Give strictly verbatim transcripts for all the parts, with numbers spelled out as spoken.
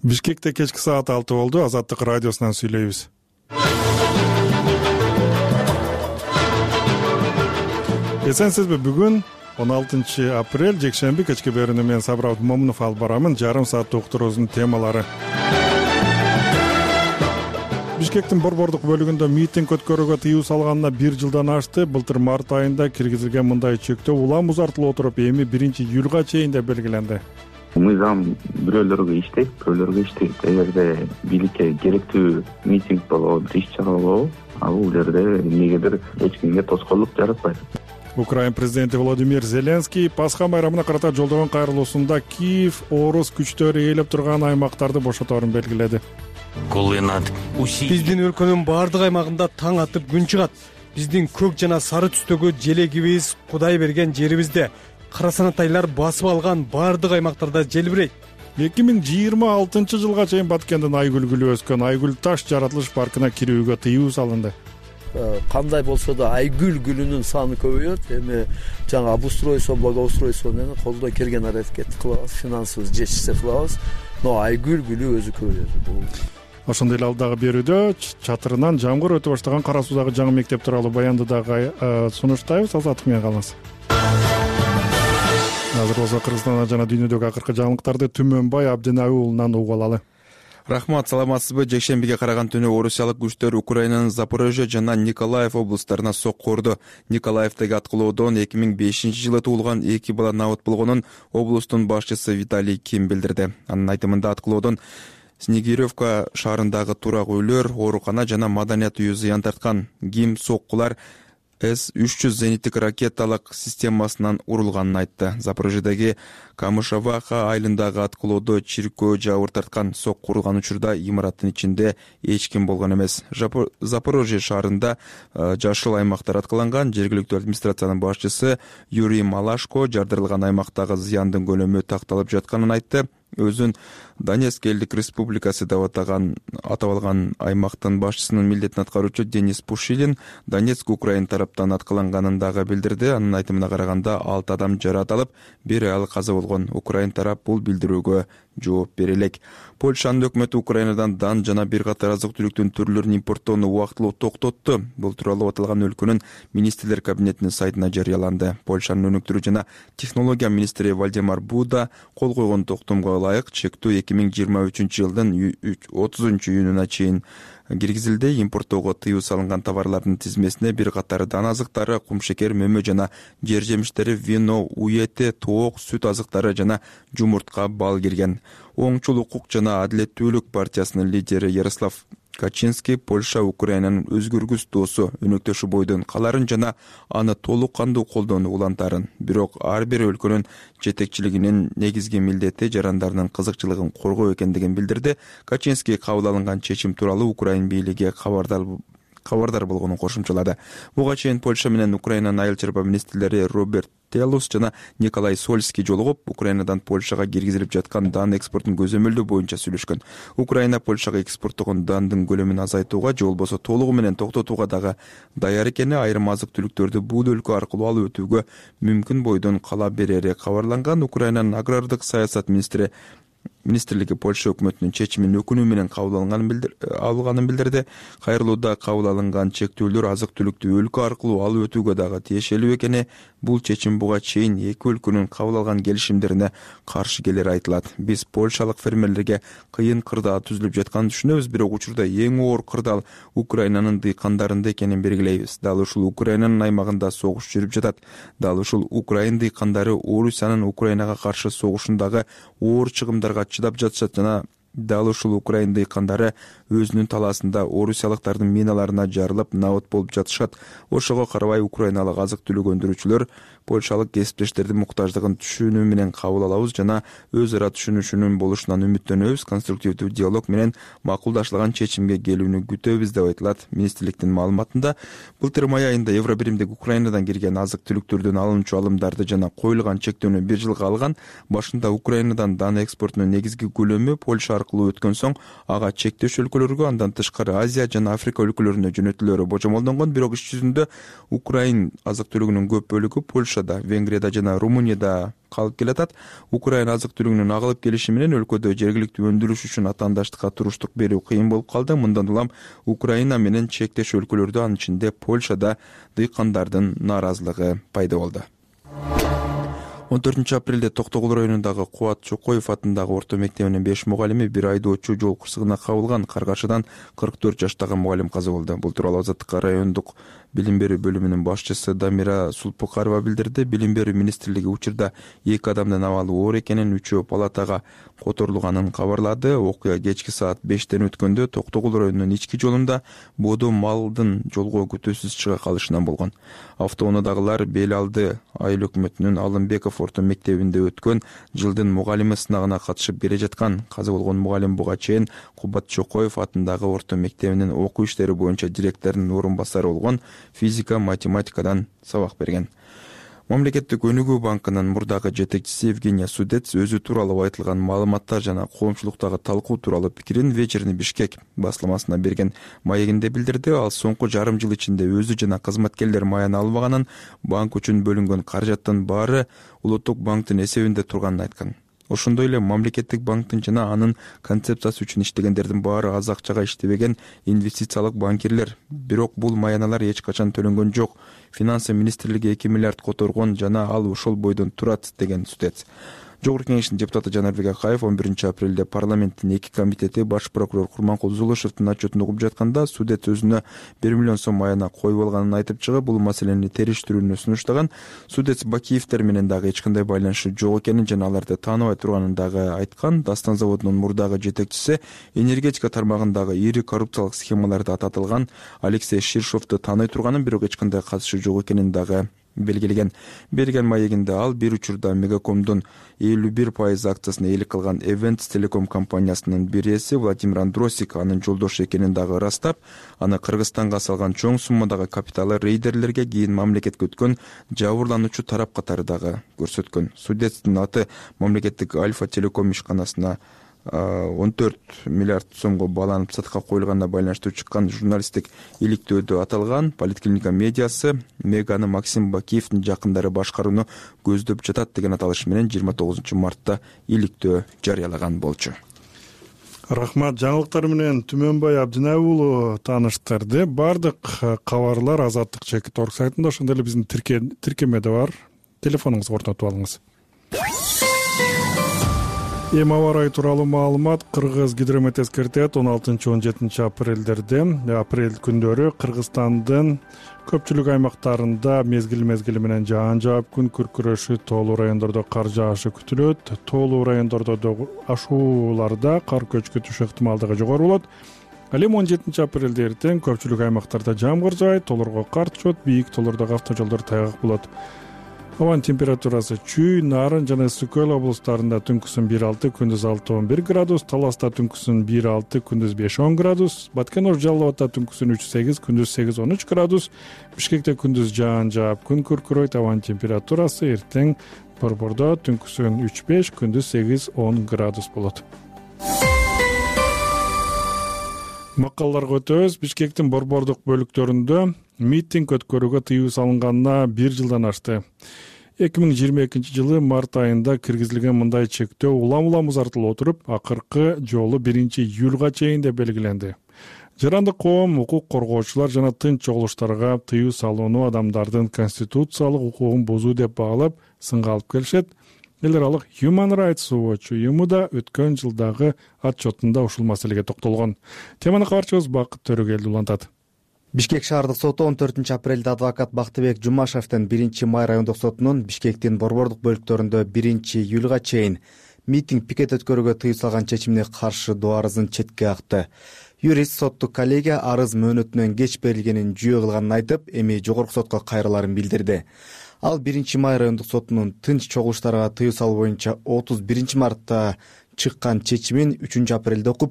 Бишкекте кечки саат алты болду. Азаттык радиосунан сүйлөйбүз. Эсенсизби, бүгүн он алтынчы апрель жекшемби кечки берүүнү мен Сабыр Абдымомунов алып барамын. Жарым сааттык уктуруубуздун темалары. Бишкектин борбордук бөлүгүндө митинг өткөрүүгө тыюу салганына бир жылдан ашты. Былтыр март айында киргизилген мындай чектөө улам узартылып отуруп, эми биринчи июлга чейин деп белгиленди. Мыйзам бирөөлөргө иштейт, бирөөлөргө иштейт. Эгерде бийликке керектүү митинг болобу, иш чара болобу, ал бул жерде эмнегедир эч кимге тоскоолдук жаратпайт. Украин президенти Владимир Зеленский Пасха майрамына карата жолдогон кайрылуусунда Киев орус күчтөрү ээлеп турган аймактарды бошоторун белгиледи. Биздин өлкөнүн баардык аймагында таң атып күн чыгат. Биздин көк жана сары түстөгү желегибиз Кудай берген жерибизде карасанатайлар басып алган баардык аймактарда желбирейт. эки миң жыйырма алтынчы жылга чейин Баткендин Айгүл гүлү өскөн Айгүл таш жаратылыш паркына кирүүгө тыюу салынды. Кандай болсо да Айгүл гүлүнүн саны көбөйөт. Эми жаңа обустройство, благоустройство менен колдон келген аракет кылабыз, финансыбыз жетишсе кылабыз. Но Айгүл гүлү өзү көбөйөт. Ошондой эле алдагы берүүдө чатырынан жамгыр өтө баштаган Кара Суудагы жаңы мектеп тууралуу баянды дагы сунуштайбыз. Азаттык менен калыңыз. Азыр болсо Кыргызстанда жана дүйнөдөгү акыркы жаңылыктарды Түмөнбай Абдинаби уулунан угуп алалы. Рахмат, саламатсызбы? Жекшембиге караган түнү орусиялык күчтөр Украинанын Запорожье жана Николаев облустарына сокку урду. Николаевдеги аткылоодон эки миң бешинчи жылы туулган эки бала набыт болгонун облустун башчысы Виталий Ким билдирди. Анын айтымында аткылоодон Снегиревка шаарындагы турак үйлөр, оорукана жана маданият үйү зыян тарткан. Ким соккулар эс үч жүз зениттик ракеталык системасынан урулганын айтты. Запорожьедеги Камышаваха айылындагы аткылоодо чиркөө жабыр тарткан. Сокку урулган учурда имараттын ичинде эч ким болгон эмес. Запорожье шаарында жашыл аймактар аткыланган. Жергиликтүү администрациянын башчысы Юрий Малашко жардырылган аймактагы зыяндын көлөмү такталып жатканын айтты. Өзүн Донецк элдик республикасы деп атаган атап алган аймактын башчысынын милдетин аткаруучу Денис Пушилин Донецк Украин тараптан аткыланганын дагы билдирди. Анын айтымына караганда алты адам жаракат алып, бир аял каза болгон. Украин тарап бул билдирүүгө жооп бере элек. Польшанын өкмөтү Украинадан дан жана бир катар азык-түлүктүн түрлөрүн импорттоону убактылуу токтотту. Бул тууралуу аталган өлкөнүн министрлер кабинетинин сайтына жарыяланды. Польшанын өнүктүрүү жана технология министри Вальдемар Буда кол койгон токтомго ылайык чектөө эки миң жыйырма үчүнчү жылдын отузунчу июнуна чейин киргизилди. Импорттоого тыюу салынган товарлардын тизмесине бир катар дан азыктары, кумшекер, мөмө жана жер жемиштери, вино, уете, тоок, сүт азыктары жана жумуртка, бал кирген. Оңчул укук жана адилеттүүлүк партиясынын лидери Ярослав Качинский Польша Украинанын өзгөргүс досу, өнөктөшү бойдун каларын жана аны толук кандуу колдоону улантарын. Бирок ар бир өлкөнүн жетекчилигинин негизги милдети жарандарынын кызыкчылыгын коргоо экендигин билдирди. Качинский кабыл алынган чечим тууралуу Украин бийлиги кабардар кабардар болгонун кошумчалады. Буга чейин Польша менен Украинанын айыл чарба министрлери Роберт Телус жана Николай Сольский жолугуп, Украинадан Польшага киргизилип жаткан дан экспортун көзөмөлдөө боюнча сүйлөшкөн. Украина Польшага экспорттогон дандын көлөмүн азайтууга же болбосо толугу менен токтотууга дагы даяр экени, айрым азык-түлүктөрдү бул өлкө аркылуу алып өтүүгө мүмкүн бойдон кала берери кабарланган. Украинанын агрардык саясат министри Министрлиги Польша өкмөтүнүн чечимин өкүнүү менен кабыл алганын билдирди. Кайрылууда кабыл алынган чектөөлөр азык-түлүктү өлкө аркылуу алып өтүүгө дагы тиешелүү экени, бул чечим буга чейин эки өлкөнүн кабыл алган келишимдерине каршы келери айтылат. Биз польшалык фермерлерге кыйын кырдаал түзүлүп жатканын түшүнөбүз, бирок учурда эң оор кырдаал Украинанын дыйкандарында экенин белгилейбиз. Дал ушул Украинанын аймагында согуш жүрүп жатат. Дал ушул Украин дыйкандары Орусиянын Украинага каршы согушундагы оор чыгымдарга чыдап жатышат жана дал ушул Украин дыйкандары өзүнүн талаасында орусиялыктардын миналарына жарылып набыт болуп жатышат. Ошого карабай украиналык азык-түлүк өндүрүүчүлөр польшалык кесиптештердин муктаждыгын түшүнүү менен кабыл алабыз жана өз ара түшүнүшүнүн болушунан үмүттөнөбүз. Конструктивдүү диалог менен макулдашылган чечимге келүүнү күтөбүз деп айтылат министрликтин маалыматында. Былтыр май айында Евробиримдик Украинадан кирген азык-түлүктөрдүн алынчу алымдарды жана коюлган чектөөнү бир жылга алган. Башында Украинадан дан экспортунун негизги көлөмү Польша аркылуу өткөн соң ага чектеш өлкөлөргө, андан тышкары Азия жана Африка өлкөлөрүнө жөнөтүлөрү божомолдонгон. Бирок иш жүзүндө Украин азык-түлүгүнүн көп бөлүгү Польшада, Венгрияда жана Румынияда калып келатат. Украин азык-түлүгүнүн агылып келиши менен өлкөдө жергиликтүү өндүрүш үчүн атаандаштыкка туруштук берүү кыйын болуп калды. Мындан улам Украина менен чектеш өлкөлөрдө, анын ичинде Польшада дыйкандардын нааразылыгы пайда болду. он төртүнчү апрелде Токтогул районундагы Кубат Чокоев атындагы орто мектебинин беш мугалими бир айдоочу жол кырсыгына кабылган. Каргашадан кырк төрт жаштагы мугалим каза болду. Бул тууралуу Азаттыкка райондук билим берүү бөлүмүнүн башчысы Дамира Сулпукарова билдирди. Билим берүү министрлиги учурда эки адамдын абалы оор экенин, үчөө палатага которулганын кабарлады. Окуя кечки саат бештен өткөндө Токтогул районунун ички жолунда боодо малдын жолго күтүүсүз чыга калышынан болгон. Автоунаадагылар Бел алды айыл өкмөтүнүн Алымбеков орто мектебинде өткөн жылдын мугалими сынагына катышып келе жаткан. Каза болгон мугалим буга чейин Кубат Чокоев атындагы орто мектебинин окуу иштери боюнча директорунун орун басары болгон, физика, математикадан сабак берген. Мамлекеттик өнүгүү банкынын мурдагы жетекчиси Евгения Судец өзү тууралуу айтылган маалыматтар жана коомчулуктагы талкуу тууралуу пикирин Вечерний Бишкек басылмасына берген маегинде билдирди. Ал соңку жарым жыл ичинде өзү жана кызматкерлер маяна албаганын, банк үчүн бөлүнгөн каражаттын баары Улуттук банктын эсебинде турганын айткан. Ошондой эле мамлекеттик банктын жана анын концепциясы үчүн иштегендердин баары аз акчага иштебеген инвестициялык банкирлер. Бирок бул маяналар эч качан төлөнгөн жок. Финансы министрлиги эки миллиард которгон жана ал ошол бойдон турат, деген Судец. Жогорку кеңештин депутаты Жанарбек Акаев он биринчи апрелде парламенттин эки комитети баш прокурор Курманкул Зулушевдин отчетун угуп жатканда Судец өзүнө бир миллион сом маяна коюп алганын айтып чыгып, бул маселени териштирүүнү сунуштаган. Судец Бакиевдер менен дагы эч кандай байланышы жок экенин жана аларды тааныбай турганын дагы айткан. Дастан заводунун мурдагы жетекчиси энергетика тармагындагы ири коррупциялык схемаларда ататылган Алексей Ширшовду тааный турганын, бирок эч кандай катышы жок экенин дагы белгилеген. Берген маегинде ал бир учурда Мегакомдун элүү бир пайыз акциясына ээлик кылган Events Telecom компаниясынын бир ээси Владимир Андросик анын жолдошу экенин дагы ырастап, аны Кыргызстанга салган чоң суммадагы капиталы рейдерлерге, кийин мамлекетке өткөн жабырлануучу тарап катары дагы көрсөткөн. Судецтин аты мамлекеттик Альфа Телеком ишканасына он төрт миллиард сомго бааланып сатка коюлганына байланыштуу чыккан журналисттик иликтөөдө аталган. Политклиника медиасы Меганы Максим Бакиевдин жакындары башкарууну көздөп жатат деген аталыш менен жыйырма тогузунчу мартта иликтөө жарыялаган болчу. Рахмат. Жаңылыктар менен Түмөнбай Абдинай уулу тааныштырды. Бардык кабарлар Азаттык чекит орг сайтында, ошондой эле биздин тиркемеде бар. Телефонуңузду орнотуп алыңыз. Эми аба ырайы тууралуу маалымат. Кыргыз гидромет эскертет он алтынчы он жетинчи апрелдерде, апрель күндөрү Кыргызстандын көпчүлүк аймактарында мезгил мезгили менен жаан жаап, күн күркүрөшү, тоолуу райондордо кар жаашы күтүлөт. Тоолуу райондордо ашууларда кар көчкү ыктымалдыгы жогору болот. Ал эми он жетинчи апрелде эртең көпчүлүк аймактарда жамгыр жаайт, тоолорго кар түшөт, бийик тоолордогу автожолдор тайгак болот. Абанын температурасы Чүй, Нарын жана Ысык Көл облустарында түнкүсүн бир алты, күндүз алты он бир градус, Таласта түнкүсүн бир алты, күндүз беш он градус, Баткен-Ош Жалал Абадта түнкүсүн үч сегиз, күндүз сегиз он үч градус, Бишкекте күндүз жаан жаап, күн күркүрөйт. Абанын температурасы эртең Борбордо түнкүсүн үч беш, күндүз сегиз он градус болот. Макалларга өтөбүз. Бишкектин борбордук бөлүктөрүндө митинг өткөрүүгө тыюу салынганына бир жылдан ашты. эки миң жыйырма экинчи жылы март айында киргизилген мындай чектөө улам улам узартылып отуруп, акыркы жолу биринчи июлга чейин деп белгиленди. Жарандык коом, укук коргоочулар жана тынч чогулуштарга тыюу салууну адамдардын конституциялык укугун бузуу деп баалап, сынга алып келишет. Эл аралык Human Rights Watch уюму да өткөн жылдагы отчетунда ушул маселеге токтолгон. Теманы кабарчыбыз Бакыт Төрөгелди улантат. Бишкек шаардык соту он төртүнчү апрелде адвокат Бактыбек Жумашевдин биринчи май райондук сотунун Бишкектин борбордук бөлүктөрүндө биринчи июлга чейин митинг пикет өткөрүүгө тыюу салган чечимине каршы доо арызын четке акты. Юрист соттук коллегия арыз мөөнөтүнөн кеч берилгенин жүйө кылганын айтып, эми жогорку сотко кайрыларын билдирди. Ал биринчи май райондук сотунун тынч чогулуштарга тыюу салуу боюнча отуз биринчи мартта чыккан чечимин үчүнчү апрелде окуп,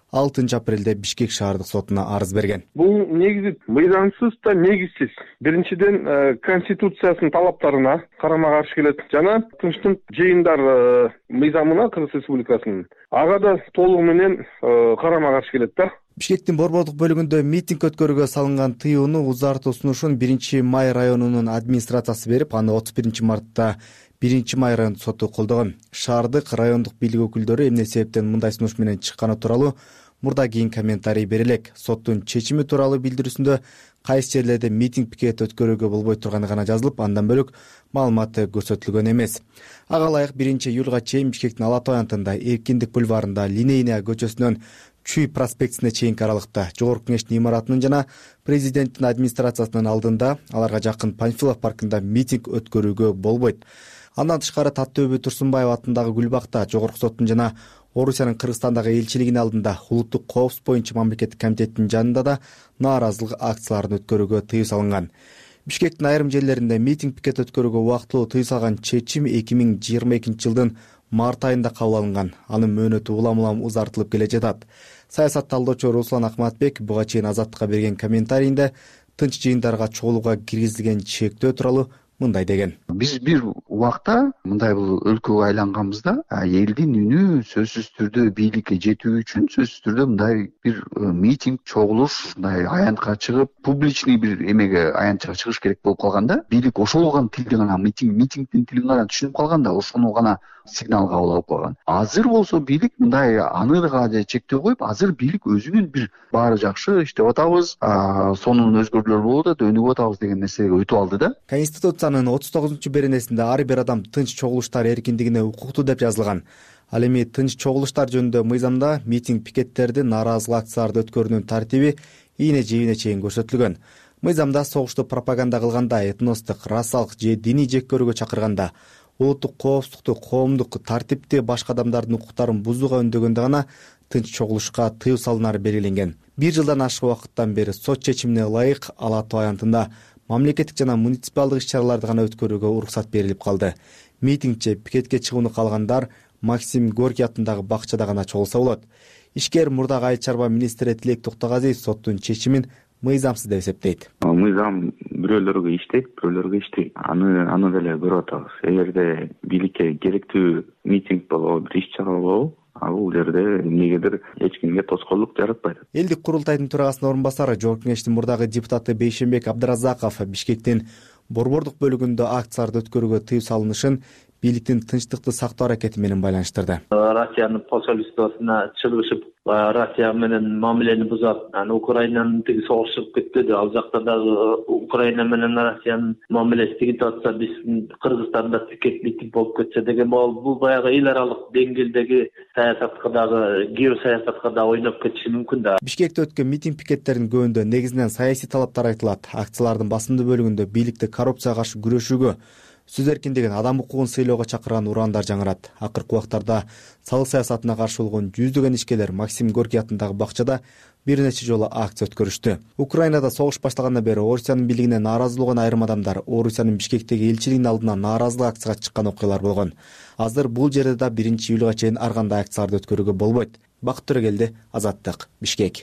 алтынчы апрелде Бишкек шаардык сотуна арыз берген. Бул негизи мыйзамсыз да негизсиз. Биринчиден, конституциясынын талаптарына карама каршы келет жана Тынчтык жыйындар мыйзамына Кыргыз Республикасынын ага да толугу менен карама каршы келет да. Бишкектин борбордук бөлүгүндө митинг өткөрүүгө салынган тыюуну узартуу сунушун биринчи май районунун администрациясы берип, аны отуз биринчи мартта биринчи май райондук соту колдогон. Шаардык райондук бийлик өкүлдөрү эмне себептен мындай сунуш менен чыкканы тууралуу мурда кийин комментарий бере элек. Соттун чечими тууралуу билдирүүсүндө кайсы жерлерде митинг пикет өткөрүүгө болбой турганы гана жазылып, андан бөлөк маалыматы көрсөтүлгөн эмес. Ага ылайык биринчи июлга чейин Бишкектин Ала Тоо аянтында, Эркиндик бульварында, Линейная көчөсүнөн Чүй проспектисине чейинки аралыкта Жогорку Кеңештин имаратынын жана президенттин администрациясынын алдында, аларга жакын Панфилов паркында митинг өткөрүүгө болбойт. Андан тышкары Таттөбү Турсунбаева атындагы Гүлбакта, Жогорку соттун жана Орусиянын Кыргызстандагы элчилигинин алдында улуттук коопсуздук боюнча мамлекеттик комитеттин жанында да нааразылык акцияларын өткөрүүгө тыюу салынган. Бишкектин айрым жерлеринде митинг пикет өткөрүүгө убактылуу тыюу салган чечим эки миң жыйырма экинчи жылдын март айында кабыл алынган. Анын мөөнөтү улам улам узартылып келе жатат. Саясат талдоочу Руслан Акматбек буга чейин Азаттыкка берген комментарийинде тынч жыйындарга чогулууга киргизилген чектөө тууралуу мындай деген. Биз бир убакта мындай бул өлкөгө айланганбызда, элдин үнү сөзсүз түрдө бийликке жетүү үчүн сөзсүз түрдө мындай бир митинг, чогулуш, мындай аянтка чыгып, публичный бир эмеге аянтка чыгыш керек болуп калганда, бийлик ошол гана тилди гана митинг, митингдин тилин гана түшүнүп калганда, ошону гана сигнал кабыл алып калган. Азыр болсо бийлик мындай аныга чектөө коюп, азыр бийлик өзүнүн бир баары жакшы иштеп атабыз, сонун өзгөрүүлөр болуп атат, өнүгүп атабыз деген нерсеге өтүп алды да. Конституциянын отуз тогузунчу беренесинде ар бир адам тынч чогулуштар эркиндигине укуктуу деп жазылган. Ал эми тынч чогулуштар жөнүндө мыйзамда митинг пикеттерди, нааразылык акцияларды өткөрүүнүн тартиби ийне жебине чейин көрсөтүлгөн. Мыйзамда согушту пропаганда кылганда, этностук, расалык же диний жеккөрүүгө чакырганда, улуттук коопсуздукту, коомдук тартипти, башка адамдардын укуктарын бузууга үндөгөндө гана тынч чогулушка тыюу салынары белгиленген. Бир жылдан ашык убакыттан бери сот чечимине ылайык Ала Тоо аянтында мамлекеттик жана муниципалдык иш-чараларды гана өткөрүүгө уруксат берилип калды. Митингче пикетке чыгууну каалагандар Максим Горький атындагы бакчада гана чогулса болот. Ишкер мурдагы айыл чарба министри Тилек Токтогазиев соттун чечимин мыйзамсыз деп эсептейт. Мыйзам бирөөлөргө иштейт, бирөөлөргө иштейт. Аны аны деле көрүп атабыз. Эгерде бийликке керектүү митинг болобу, бир иш-чара болобу, бул жерде эмнегедир эч кимге тоскоолдук жаратпайт. Элдик курултайдын төрагасынын орун басары, Жогорку Кеңештин мурдагы депутаты Бейшенбек Абдыразаков Бишкектин борбордук бөлүгүндө акцияларды өткөрүүгө тыюу салынышын бийликтин тынчтыкты сактоо аракети менен байланыштырды. Россиянын посольствосуна чыгышып, Россия менен мамилени бузат. Аны Украинанын тиги согуш чыгып кетти. Ал жакта дагы Украина менен Россиянын мамилеси тигип атса, биз Кыргызстанда пикет митинг болуп кетсе деген бул баягы эл аралык деңгээлдеги саясатка дагы, геосаясатка да ойноп кетиши мүмкүн да. Бишкекте өткөн митинг пикеттердин көбүндө негизинен саясий талаптар айтылат. Акциялардын басымдуу бөлүгүндө бийликти коррупцияга каршы күрөшүүгө, сөз эркиндигин, адам укугун сыйлоого чакырган ураандар жаңырат. Акыркы убактарда салык саясатына каршы болгон жүздөгөн ишкерлер Максим Горький атындагы бакчада бир нече жолу акция өткөрүштү. Украинада согуш башталгандан бери Орусиянын бийлигине нааразы болгон айрым адамдар Орусиянын Бишкектеги элчилигинин алдына нааразылык акцияга чыккан окуялар болгон. Азыр бул жерде да биринчи июлга чейин ар кандай акцияларды өткөрүүгө болбойт. Бакыт Төрөгелди, Азаттык, Бишкек.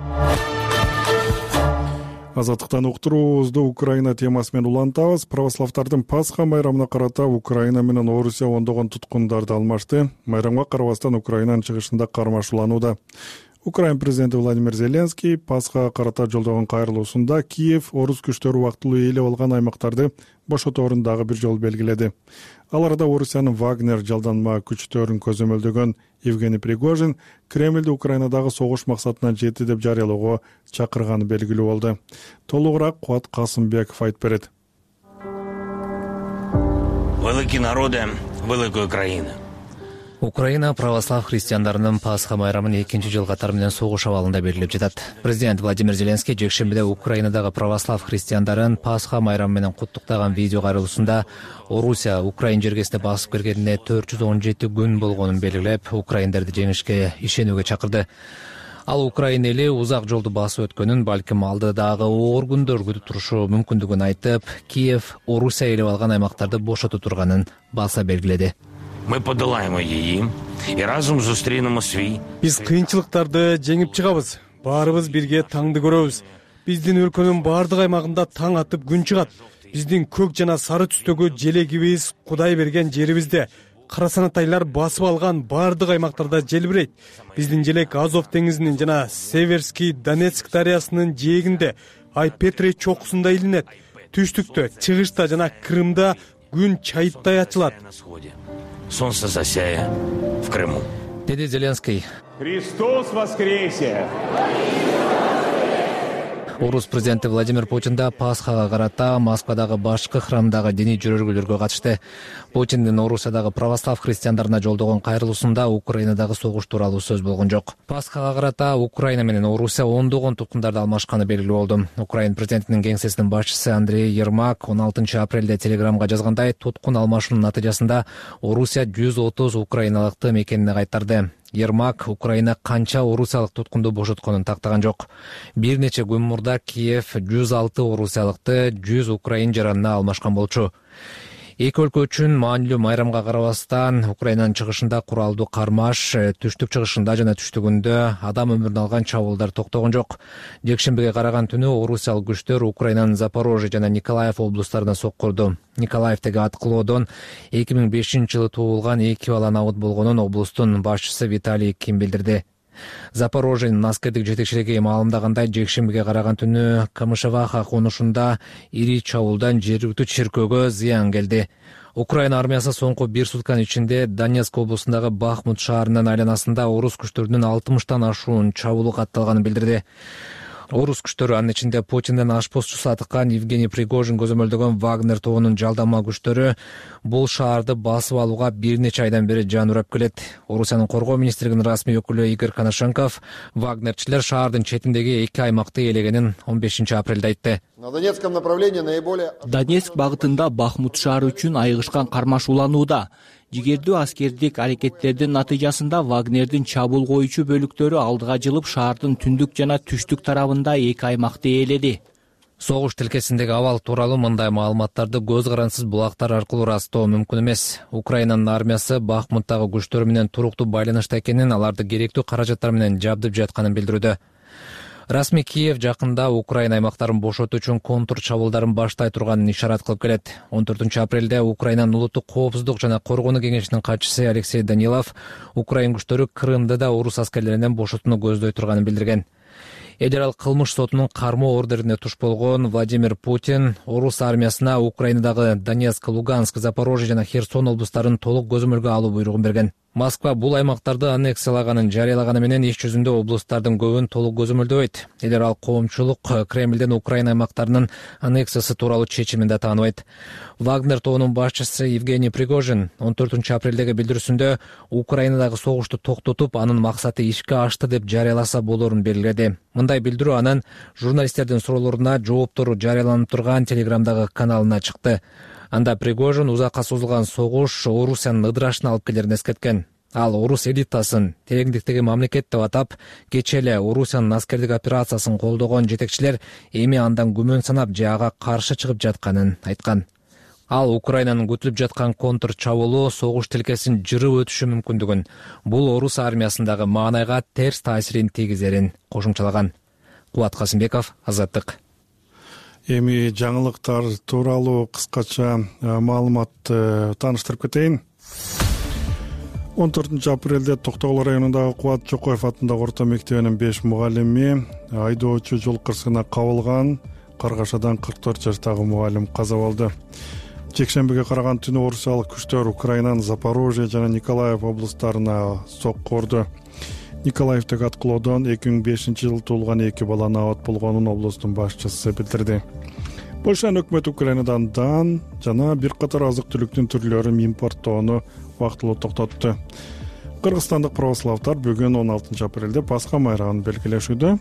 Азаттыктан уктуруубузду Украина темасы менен улантабыз. Православдардын Пасха майрамына карата Украина менен Орусия ондогон туткундарды алмашты. Майрамга карабастан Украинанын чыгышында кармашууланууда. Украина президенти Владимир Зеленский Пасхага карата жолдогон кайрылуусунда Киев орус күчтөрү убактылуу ээлеп алган аймактарды бошоторун дагы бир жолу белгиледи. Ал арада Орусиянын Вагнер жалданма күчтөрүн көзөмөлдөгөн Евгений Пригожин Кремлди Украинадагы согуш максатына жетти деп жарыялоого чакырганы белгилүү болду. Толугураак Кубат Касымбеков айтып берет. Великий народе, великой Украины. Украина православ христиандарынын Пасха майрамын экинчи жыл катары менен согуш абалында белгилеп жатат. Президент Владимир Зеленский жекшембиде Украинадагы православ христиандарын Пасха майрамы менен куттуктаган видео кайрылуусунда Орусия Украин жергесине басып киргенине төрт жүз он жети күн болгонун белгилеп, украиндерди жеңишке ишенүүгө чакырды. Ал Украина эли узак жолду басып өткөнүн, балким алдыдагы оор күндөр күтүп турушу мүмкүндүгүн айтып, Киев Орусия ээлеп алган аймактарды бошото турганын баса белгиледи. Мы подолаем її и разом зустрінемо свій. Биз кыйынчылыктарды жеңип чыгабыз. Баарыбыз бирге таңды көрөбүз. Биздин өлкөнүн баардык аймагында таң атып күн чыгат. Биздин көк жана сары түстөгү желегибиз Кудай берген жерибизде карасанатайлар басып алган баардык аймактарда желбирейт. Биздин желек Азов деңизинин жана Северский Донецк дарыясынын жээгинде, Ай-Петри чокусунда илинет. Түштүктө, чыгышта жана Крымда күн чайыттай ачылат. Солнце засяя в Крыму. Деди Зеленский. Христос воскресе! Орус президенти Владимир Путин да Пасхага карата Москвадагы башкы храмдагы диний жөрөгүүлөргө катышты. Путиндин Орусиядагы православ христиандарына жолдогон кайрылуусунда Украинадагы согуш тууралуу сөз болгон жок. Пасхага карата Украина менен Орусия ондогон туткундарды алмашканы белгилүү болду. Украин президентинин кеңсесинин башчысы Андрей Ермак он алтынчы апрелде телеграмга жазгандай, туткун алмашуунун натыйжасында Орусия жүз отуз украиналыкты мекенине кайтарды. Ермак Украина канча орусиялык туткунду бошотконун тактаган жок. Бир нече күн мурда Киев жүз алты орусиялыкты жүз украин жаранына алмашкан болчу. Эки өлкө үчүн маанилүү майрамга карабастан Украинанын чыгышында куралдуу кармаш, түштүк чыгышында жана түштүгүндө адам өмүрүн алган чабуулдар токтогон жок. Жекшембиге караган түнү орусиялык күчтөр Украинанын Запорожье жана Николаев облустарына соккурду. Николаевдеги аткылоодон эки миң бешинчи жылы туулган эки бала набыт болгонун облустун башчысы Виталий Ким билдирди. Запорожьенин аскердик жетекчилиги маалымдагандай, жекшембиге караган түнү Камышеваха конушунда ири чабуулдан жергиликтүү чиркөөгө зыян келди. Украина армиясы соңку бир сутканын ичинде Донецк облусундагы Бахмут шаарынын айланасында орус күчтөрүнүн алтымыштан ашуун чабуулу катталганын билдирди. Орус күчтөрү, анын ичинде Путиндин ашпозчусу атыккан Евгений Пригожин көзөмөлдөгөн Вагнер тобунун жалдама күчтөрү бул шаарды басып алууга бир нече айдан бери жан урап келет. Орусиянын коргоо министрлигинин расмий өкүлү Игорь Коношенков Вагнерчилер шаардын четиндеги эки аймакты ээлегенин он бешинчи апрелде айтты. На Донецком направлении наиболее... Донецк багытында Бахмут шаары үчүн айыгышкан кармаш уланууда. Жигердүү аскердик аракеттердин натыйжасында Вагнердин чабуул коюучу бөлүктөрү алдыга жылып шаардын түндүк жана түштүк тарабында эки аймакты ээледи. Согуш тилкесиндеги абал тууралуу мындай маалыматтарды көз карансыз булактар аркылуу ырастоо мүмкүн эмес. Украинанын армиясы Бахмуттагы күчтөр менен туруктуу байланышта экенин, аларды керектүү каражаттар менен жабдып жатканын билдирүүдө. Расмий Киев жакында Украина аймактарын бошотуу үчүн контур чабуулдарын баштай турганын ишарат кылып келет. он төртүнчү апрелде Украинанын улуттук коопсуздук жана коргонуу кеңешинин катчысы Алексей Данилов Украин күчтөрү Крымды да орус аскерлеринен бошотууну көздөй турганын билдирген. Эгер ал кылмыш сотунун кармоо ордерине туш болгон Владимир Путин орус армиясына Украинадагы Донецк, Луганск, Запорожье жана Херсон облустарын толук көзөмөлгө алуу буйругун берген. Москва бул аймактарды аннексиялаганын жарыялаганы менен иш жүзүндө облустардын көбүн толук көзөмөлдөбөйт. Эгер ал коомчулук Кремлден Украина аймактарынын аннексиясы тууралуу чечимин да тааныбайт. Вагнер тобунун башчысы Евгений Пригожин он төртүнчү апрелдеги билдирүүсүндө Украинадагы согушту токтотуп, анын максаты ишке ашты деп жарыяласа болорун белгиледи. Мындай билдирүү анын журналисттердин суроолоруна жооптору жарыяланып турган Телеграмдагы каналына чыкты. Анда Пригожин узакка созулган согуш Орусиянын ыдырашына алып келерин эскерткен. Ал орус элитасын тереңдиктеги мамлекет деп атап, кечээ эле Орусиянын аскердик операциясын колдогон жетекчилер эми андан күмөн санап же ага каршы чыгып жатканын айткан. Ал Украинанын күтүлүп жаткан контр чабуулу согуш тилкесин жырып өтүшү мүмкүндүгүн, бул орус армиясындагы маанайга терс таасирин тийгизерин кошумчалаган. Кубат Касымбеков, Азаттык. Эми жаңылыктар тууралуу кыскача маалыматты тааныштырып кетейин. он төртүнчү апрелде Токтогул районундагы Кубат Жокоев атындагы орто мектебинин беш мугалими айдоочу жол кырсыгына кабылган. Каргашадан кырк төрт жаштагы мугалим каза болду. Жекшембиге караган түнү орусиялык күчтөр Украинанын Запорожье жана Николаев облустарына сокку урду. Николаевдеги аткылоодон эки миң бешинчи жылы туулган эки бала набат болгонун облустун башчысы билдирди. Польшанын өкмөтү Украинадан дан жана бир катар азык-түлүктүн түрлөрүн импорттоону вактылуу токтотту. Кыргызстандык православтар бүгүн он алтынчы апрелде Пасха майрамын белгилешүүдө.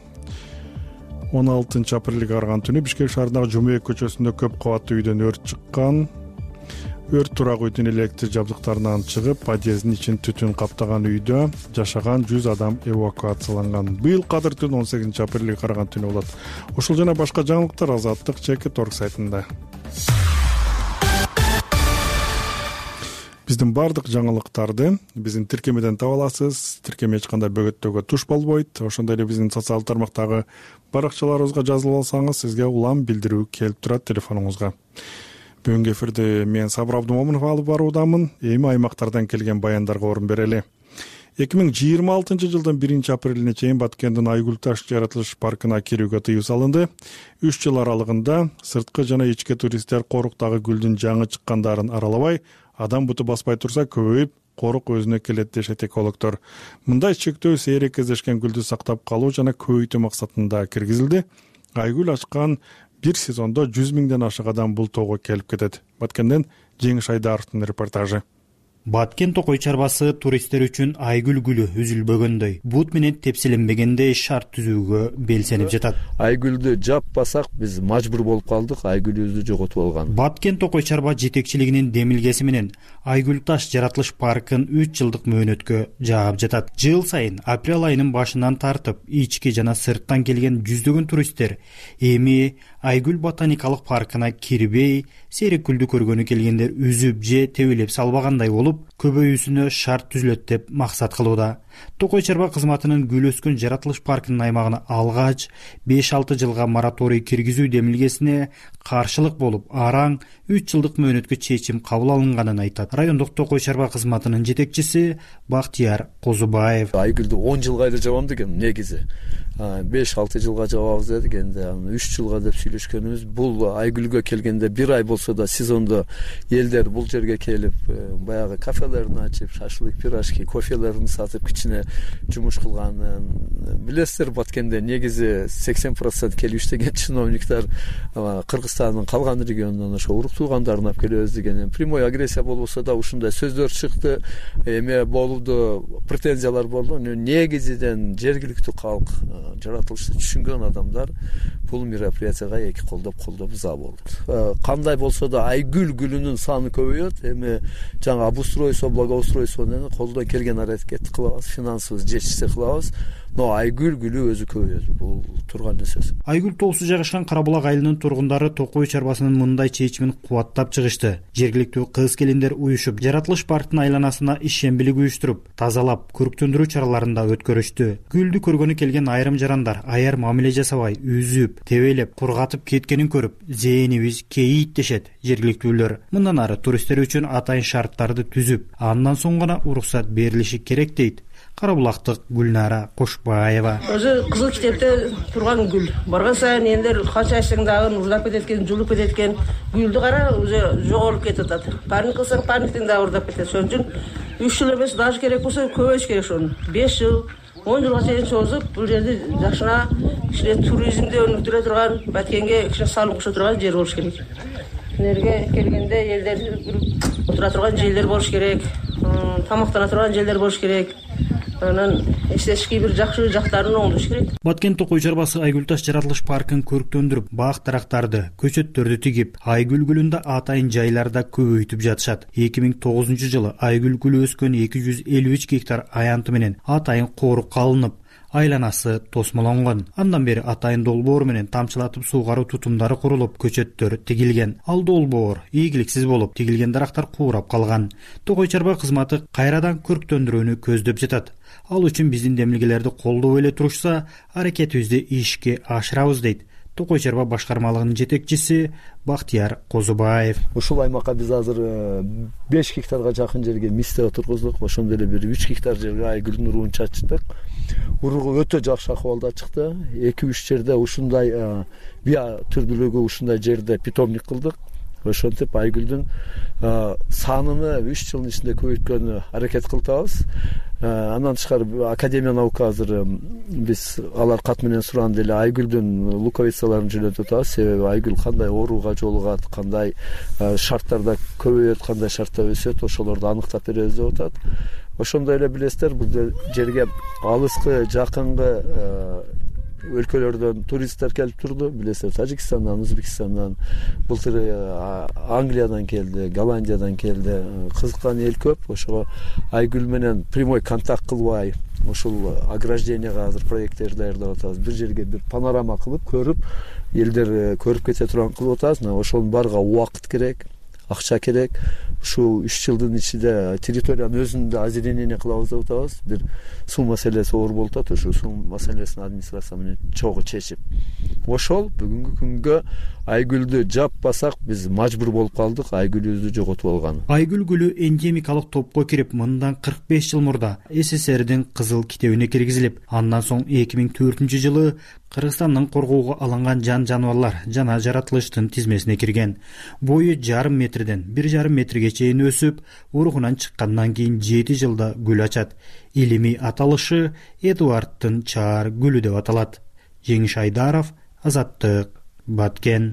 он алтынчы апрелге караган түнү Бишкек шаарындагы Жумеек көчөсүндө көп кабаттуу үйдөн өрт чыккан. Өрт турак үйдүн электр жабдыктарынан чыгып, подъездин ичин түтүн каптаган үйдө жашаган жүз адам эвакуацияланган. Быйыл кадыр түн он сегизинчи апрелге караган түнү болот. Ушул жана башка жаңылыктар Азаттык чекит орг сайтында. биздин баардык жаңылыктарды биздин тиркемеден таба аласыз. Тиркеме эч кандай бөгөттөөгө туш болбойт. Ошондой эле биздин социалдык тармактагы баракчаларыбызга жазылып алсаңыз, сизге улам билдирүү келип турат телефонуңузга. Бүгүнкү эфирди мен Сабыр Абдумомунов алып баруудамын. Эми аймактардан келген баяндарга орун берели. эки миң жыйырма алтынчы жылдын биринчи апрелине чейин Баткендин Айгүл таш жаратылыш паркына кирүүгө тыюу салынды. үч жыл аралыгында сырткы жана ички туристтер коруктагы гүлдүн жаңы чыккандарын аралабай, адам буту баспай турса көбөйүп, корук өзүнө келет дешет экологдор. Мындай чектөө сейрек кездешкен гүлдү сактап калуу жана көбөйтүү максатында киргизилди. Айгүл ачкан бир сезондо жүз миңден ашык адам бул тоого келип кетет. Баткенден Жеңиш Айдаровдун репортажы. Баткен токой чарбасы туристтер үчүн айгүл гүлү үзүлбөгөндөй, бут менен тепселенбегендей шарт түзүүгө белсенип жатат. Айгүлдү жаппасак биз мажбур болуп калдык, айгүлүбүздү жоготуп алган. Баткен токой чарба жетекчилигинин демилгеси менен Айгүл таш жаратылыш паркын үч жылдык мөөнөткө жаап жатат. Жыл сайын апрель айынын башынан тартып, ички жана сырттан келген жүздөгөн туристтер эми Айгүл ботаникалык паркына кирбей, сейрек гүлдү көргөнү келгендер үзүп же тебелеп салбагандай болуп, көбөйүүсүнө шарт түзүлөт деп максат кылууда. Токой чарба кызматынын гүл өскөн жаратылыш паркынын аймагына алгач беш алты жылга мораторий киргизүү демилгесине каршылык болуп, араң үч жылдык мөөнөткө чечим кабыл алынганын айтат. Райондук токой чарба кызматынын жетекчиси Бактияр Козубаев. Айгүлдү он жылга эле жабам деген негизи. беш алты жылга жабабыз дедик, энди үч жылга деп сүйлөшкөнүбүз. Бул айгүлгө келгенде бир ай болсо да сезондо элдер бул жерге келип, баягы кафелерин ачып, шашлык, пирожки, кофелерин сатып кичине жумуш кылганын билесиздер. Баткенде негизи сексен процент келип иштеген чиновниктер Кыргызстандын калган регионунан ошо урук туугандарына алып келебиз деген прямой агрессия болбосо да ушундай сөздөр чыкты. Эме болду, претензиялар болду. Негизиден жергиликтүү калк, жаратылышты түшүнгөн адамдар бул мероприятияга эки колдоп колдоп за болду. Кандай болсо да айгүл гүлүнүн саны көбөйөт. Эми жаңа обустройство, благоустройствону колдон келген аракетти кылабыз, финансыбыз жетишсе кылабыз. Но айгүл гүлү өзү көбөйөт. Бул турган нерсеси. Айгүл тоосу жайгашкан Карабулак айылынын тургундары токой чарбасынын мындай чечимин кубаттап чыгышты. Жергиликтүү кыз келиндер уюшуп, жаратылыш парктын айланасына ишембилик уюштуруп, тазалап, көрктөндүрүү чараларын да өткөрүштү. Гүлдү көргөнү келген айрым жарандар аяр мамиле жасабай, үзүп, тебелеп, кургатып кеткенин көрүп, зээнибиз кейийт дешет жергиликтүүлөр. Мындан ары туристтер үчүн атайын шарттарды түзүп, андан соң гана уруксат берилиши керек дейт Карабулактык Гүлнара Кошбаева. Өзү кызыл китепте турган гүл. Барган сайын элдер качайсың дагы уурдап кететкен, жулуп кететкен. Гүлдү кара өзү жоголуп кетип атат. Паник кылсаң паниктен дагы уурдап кетет. Ошон үчүн үч жыл эмес, даже керек болсо көбөйүш керек ошону. беш жыл, он жылга чейин созуп, бул жерди жакшына кичине туризмди өнүктүрө турган, Баткенге кичине салым кошо турган жер болуш керек. Энерге келгенде элдер отура турган жерлер болуш керек, тамактана турган жерлер болуш керек. Анан эстетикий бир жакшы жактарын оңдош керек. Баткен токой чарбасы Айгүл таш жаратылыш паркын көрктөндүрүп, бак дарактарды, көчөттөрдү тигип, айгүл гүлүн да атайын жайларда көбөйтүп жатышат. эки миң тогузунчу жылы айгүл гүлү өскөн эки жүз элүү үч гектар аянты менен атайын корук калынып, айланасы тосмолонгон. Андан бери атайын долбоор менен тамчылатып суугаруу тутумдары курулуп, көчөттөр тигилген. Ал долбоор ийгиликсиз болуп, тигилген дарактар куурап калган. Токой чарба кызматы кайрадан көрктөндүрүүнү көздөп жатат. Ал үчүн биздин демилгелерди колдоп эле турушса, аракетибизди ишке ашырабыз дейт Токой чарба башкармалыгынын жетекчиси Бактияр Козубаев. Ушул аймакка биз азыр беш гектарга жакын жерге мисте тургуздук. Ошондой эле бир үч гектар жерге айгүлдүн уругун чачтык. Уругу өтө жакшы акыбалда чыкты. эки үч жерде ушундай биа түрдүүлүгү ушундай жерде питомник кылдык. Ошентип айгүлдүн санын үч жылдын ичинде көбөйткөнү аракет кылабыз. Андан тышкары Академия наука азыр биз алар кат менен сураганда эле айгүлдүн луковицаларын жөнөтүп атабыз. Себеби айгүл кандай ооруга жолугат, кандай шарттарда көбөйөт, кандай шартта өсөт, ошолорду аныктап беребиз деп атат. Ошондой эле билесиздер, бул жерге алыскы, жакынкы өлкөлөрдөн туристтер келип турду. Билесиздер, Тажикстандан, Өзбекстандан, былтыр Англиядан келди, Голландиядан келди. Кызыккан эл көп. Ошого айгүл менен прямой контакт кылбай, ошол огражденияга азыр проекттер даярдап атабыз. Бир жерге бир панорама кылып, көрүп, элдер көрүп кете турган кылып атабыз. Ошонун барга убакыт керек, акча керек. ушул үч жылдын ичинде территориянын өзүндө озеленение кылабыз деп атабыз. Бир суу маселеси оор болуп атат. Ошол суу маселесин администрация менен чогуу чечип, ошол бүгүнкү күнгө Айгүлдү жаппасак биз мажбур болуп калдык Айгүлүбүздү жоготуп алганы. Айгүл гүлү эндемикалык топко кирип, мындан кырк беш жыл мурда СССРдин кызыл китебине киргизилип, андан соң эки миң төртүнчү жылы Кыргызстандын коргоого алынган жан жаныбарлар жана жаратылыштын тизмесине кирген. Бою жарым метрден бир жарым метрге чейин өсүп, ургунан чыккандан кийин жети жылда гүл ачат. Илимий аталышы Эдуарддын чаар гүлү деп аталат. Жеңиш Айдаров, Азаттык, Баткен.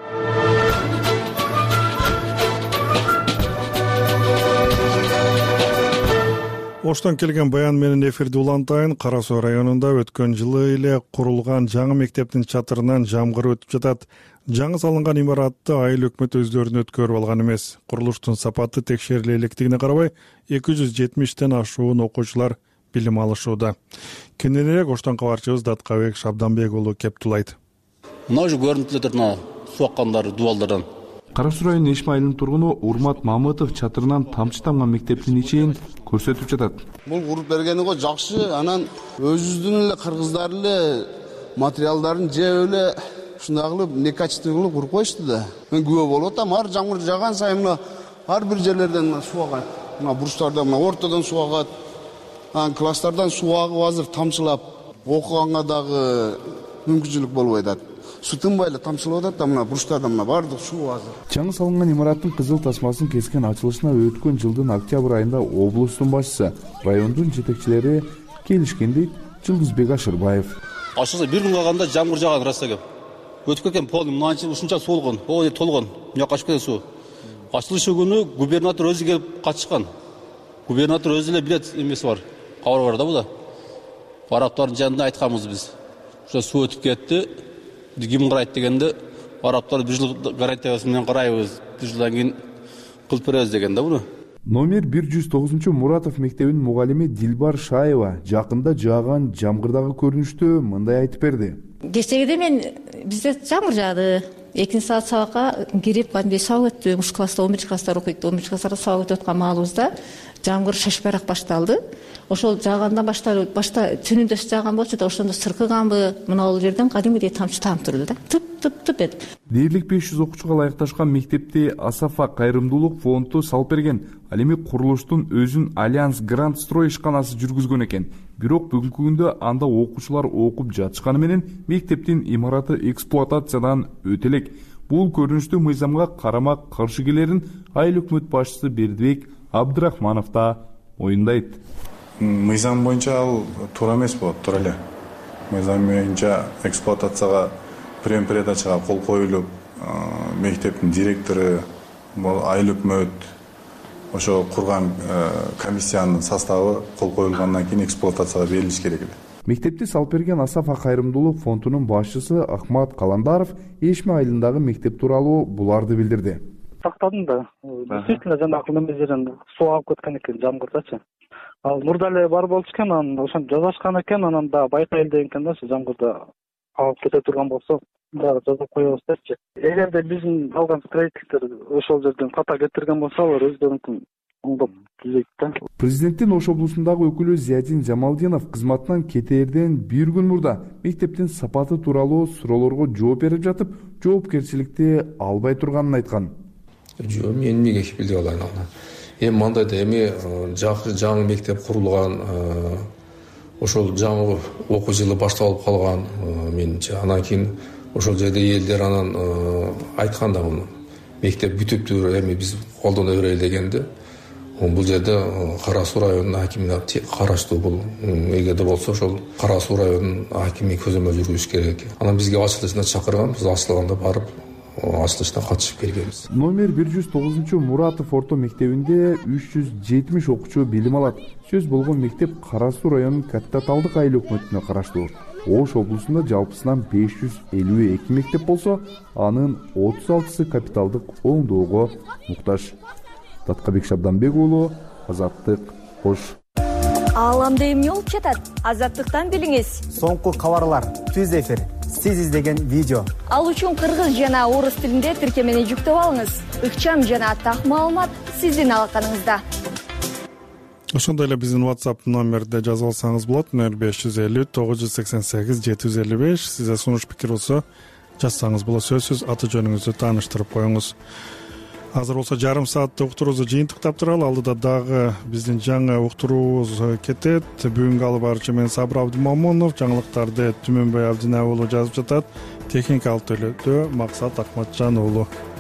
Оштон келген баян менен эфирди улантайын. Кара Суу районунда өткөн жылы эле курулган жаңы мектептин чатырынан жамгыр өтүп жатат. Жаңы салынган имаратты айыл өкмөт өздөрүнө өткөрүп алган эмес. Курулуштун сапаты текшериле электерине карабай, эки жүз жетимиштен ашуун окуучулар билим алышууда. Кененирээк Оштон кабарчыбыз Даткабек Шабданбек уулу Кептулайт. Мына ушу көрүнүп эле мына суу аккандар дубалдардан. Кара Суу районунун Эшме айылынын тургуну Урмат Мамытов чатырынан тамчы тамган мектептин ичин көрсөтүп жатат. Бул куруп бергени го жакшы, анан өзүбүздүн эле кыргыздар эле материалдарын жеп эле ушундай кылып некачество кылып куруп коюшту да. Мен күбө болуп атам, ар жамгыр жаган сайын мына ар бир жерлерден суу агат. Мына бурчтардан, мына ортодон суу агат. Анан класстардан суу агып азыр тамчылап окуганга дагы мүмкүнчүлүк болбой атат. Суу тынбай эле тамчылап атат да, мына бурчтардан мына баардык суу азыр. Жаңы салынган имараттын кызыл тасмасын кескен ачылышына өткөн жылдын октябрь айында облустун башчысы, райондун жетекчилери келишкен дейт Жылдызбек Ашырбаев. Ашырса бир күн калганда жамгыр жаган раса келип. Өтүп кеткен полный мынанча ушунча солгон, о деп толгон. Мына качып кеткен суу. Ачылышы күнү губернатор өзү келип катышкан. Губернатор өзү эле билет эмеси бар. Кабар бар да буда. Араптардын жанында айтканбыз биз. Ошо суу өтүп кетти. Ким карайт дегенде, араптар бир жыл гарантиясы менен карайбыз, бир жылдан кийин кылып беребиз деген да буну. Номер бир жүз тогузунчу Муратов мектебинин мугалими Дилбар Шаева жакында жааган жамгырдагы көрүнүштү мындай айтып берди. Кечеде мен бизде жамгыр жаады. экинчи саат сабакка кирип, кандайдыр сабак өттү. Муш класста он биринчи класстар окуйт. он биринчи класстарда сабак өтүп аткан маалыбызда жамгыр шашпайраак башталды. Ошол жаагандан баштап, башта түнүндө жааган болчу да, ошондо сыркыганбы, мына ол жерден кадимгидей тамчы таап турду да. Тып тып тып этип. Дээрлик беш жүз окуучуга ылайыкташкан мектепти Асафа кайрымдуулук фонду салып берген. Ал эми курулуштун өзүн Альянс Гранд Строй ишканасы жүргүзгөн экен. Бирок бүгүнкү күндө анда окуучулар окуп жатышканы менен мектептин имараты эксплуатациядан өтө элек. Бул көрүнүштүү мыйзамга карама каршы келерин айыл өкмөт башчысы Бердибек Абдрахманов да моюндайт. Мыйзам боюнча ал туура эмес болот, туура эле. Мыйзам боюнча эксплуатацияга прем-передачага кол коюлуп, мектептин директору, айыл өкмөт ошо курган комиссиянын составы кол коюлгандан кийин эксплуатацияга берилиш керек эле. Мектепти салып берген Асафа кайрымдуулук фондунун башчысы Ахмат Каландаров Эшме айылындагы мектеп тууралуу буларды билдирди. Тактадым да. Действительно, жанагы неме жерден суу агып кеткен экен жамгырдачы. Ал мурда эле бар болчу экен, анан ошону жазышкан экен, анан да байкайыл деген экен да, жамгырда агып кете турган болсо, дагы жазып коебуз депчи. Эгерде биздин алган строительдер ошол жерден ката кетирген болсо, алар өздөрүнүн оңдоп түзөйт да. Президенттин Ош облусундагы өкүлү Зиядин Жамалдинов кызматтан кетээрден бир күн мурда мектептин сапаты тууралуу суроолорго жооп берип жатып, жоопкерчиликти албай турганын айткан. Жок, мен эмнеге билдип алайын аны. Эми мындайда эми жаңы мектеп курулган, ошол жаңы окуу жылы башталып калган, менимче. Анан кийин ошол жерде элдер анан айткан да муну. Мектеп бүтүптүр, эми биз колдоно берели дегенде. Бул жерде Кара Суу районунун акимине караштуу бул. Эгерде болсо ошол Кара Суу районунун акими көзөмөл жүргүзүш керек. Анан бизге ачылышына чакырган, биз ачылганда барып ачылышына катышып келгенбиз. Номер бир жүз тогузунчу Муратов орто мектебинде үч жүз жетимиш окуучу билим алат. Сөз болгон мектеп Кара Суу районунун Катта Талдык айыл өкмөтүнө караштуу. Ош облусунда жалпысынан беш жүз элүү эки мектеп болсо, анын отуз алтысы капиталдык оңдоого муктаж. Таткабек Шабданбек уулу, Азаттык, Ош. Ааламда эмне болуп жатат? Азаттыктан билиңиз. Соңку кабарлар, түз эфир. сиз издеген видео. Ал үчүн кыргыз жана орус тилинде тиркемени жүктөп алыңыз. Ыкчам жана так маалымат сиздин алаканыңызда. Ошондой эле биздин WhatsApp номерде жазып алсаңыз болот. нөл беш жүз элүү тогуз жүз сексен сегиз жети жүз элүү беш. Сизде сунуш пикир болсо жазсаңыз болот. Сөзсүз аты жөнүңүздү тааныштырып коюңуз. Азыр болсо жарым саатта уктуруубузду жыйынтыктап туралы. Алдыда дагы биздин жаңы уктуруубуз кетет. Бүгүнкү алып баруучу мен Сабыр Абдымамунов, жаңылыктарды Түмөнбай Абдинай уулу жазып жатат. Техника алып төлөдө Максат Акматжан уулу.